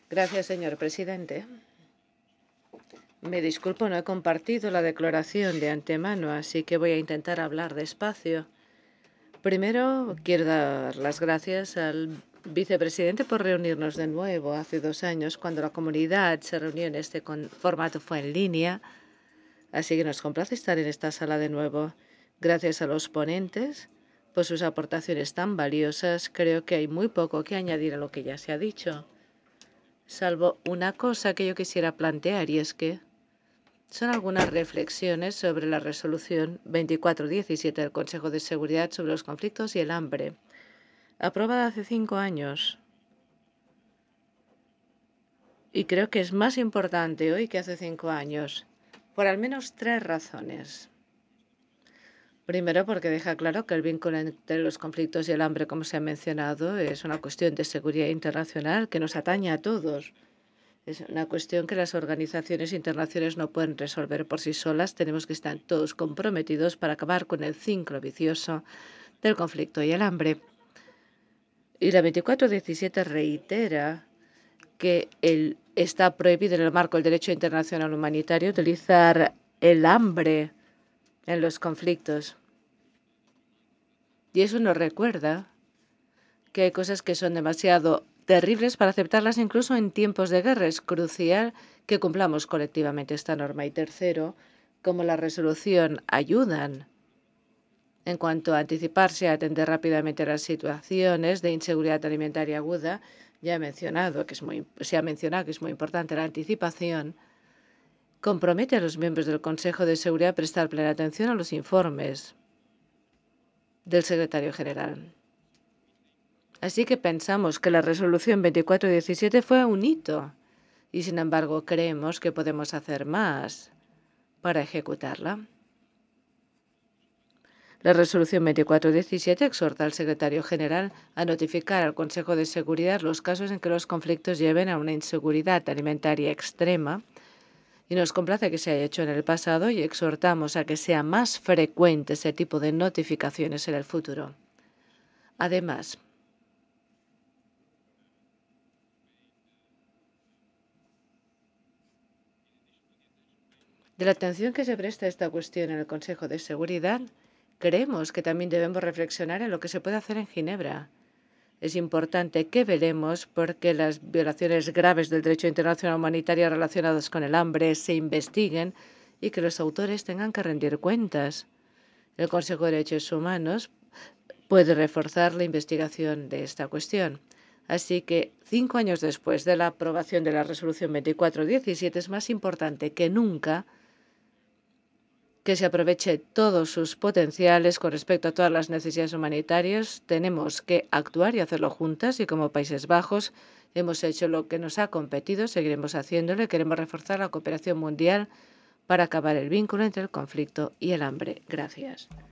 Gracias, señor presidente. Me disculpo, no he compartido la declaración de antemano, así que voy a intentar hablar despacio. Primero, quiero dar las gracias al vicepresidente por reunirnos de nuevo. Hace 2 años, cuando la comunidad se reunió en este formato, fue en línea, así que nos complace estar en esta sala de nuevo. Gracias a los ponentes por sus aportaciones tan valiosas. Creo que hay muy poco que añadir a lo que ya se ha dicho, salvo una cosa que yo quisiera plantear, y es que son algunas reflexiones sobre la resolución 2417 del Consejo de Seguridad sobre los conflictos y el hambre, aprobada hace 5 años. Y creo que es más importante hoy que hace 5 años, por al menos 3 razones. Primero, porque deja claro que el vínculo entre los conflictos y el hambre, como se ha mencionado, es una cuestión de seguridad internacional que nos atañe a todos. Es una cuestión que las organizaciones internacionales no pueden resolver por sí solas. Tenemos que estar todos comprometidos para acabar con el ciclo vicioso del conflicto y el hambre. Y la 2417 reitera que está prohibido en el marco del derecho internacional humanitario utilizar el hambre en los conflictos. Y eso nos recuerda que hay cosas que son demasiado terribles para aceptarlas incluso en tiempos de guerra. Es crucial que cumplamos colectivamente esta norma. Y tercero, como la resolución ayudan en cuanto a anticiparse, a atender rápidamente las situaciones de inseguridad alimentaria aguda, se ha mencionado que es muy importante la anticipación, compromete a los miembros del Consejo de Seguridad a prestar plena atención a los informes del secretario general. Así que pensamos que la resolución 2417 fue un hito y, sin embargo, creemos que podemos hacer más para ejecutarla. La resolución 2417 exhorta al secretario general a notificar al Consejo de Seguridad los casos en que los conflictos lleven a una inseguridad alimentaria extrema, y nos complace que se haya hecho en el pasado y exhortamos a que sea más frecuente ese tipo de notificaciones en el futuro. Además, de la atención que se presta a esta cuestión en el Consejo de Seguridad, creemos que también debemos reflexionar en lo que se puede hacer en Ginebra. Es importante que velemos porque las violaciones graves del derecho internacional humanitario relacionadas con el hambre se investiguen y que los autores tengan que rendir cuentas. El Consejo de Derechos Humanos puede reforzar la investigación de esta cuestión. Así que 5 años después de la aprobación de la resolución 2417 es más importante que nunca que se aproveche todos sus potenciales con respecto a todas las necesidades humanitarias. Tenemos que actuar y hacerlo juntas, y como Países Bajos hemos hecho lo que nos ha competido, seguiremos haciéndolo. Queremos reforzar la cooperación mundial para acabar el vínculo entre el conflicto y el hambre. Gracias.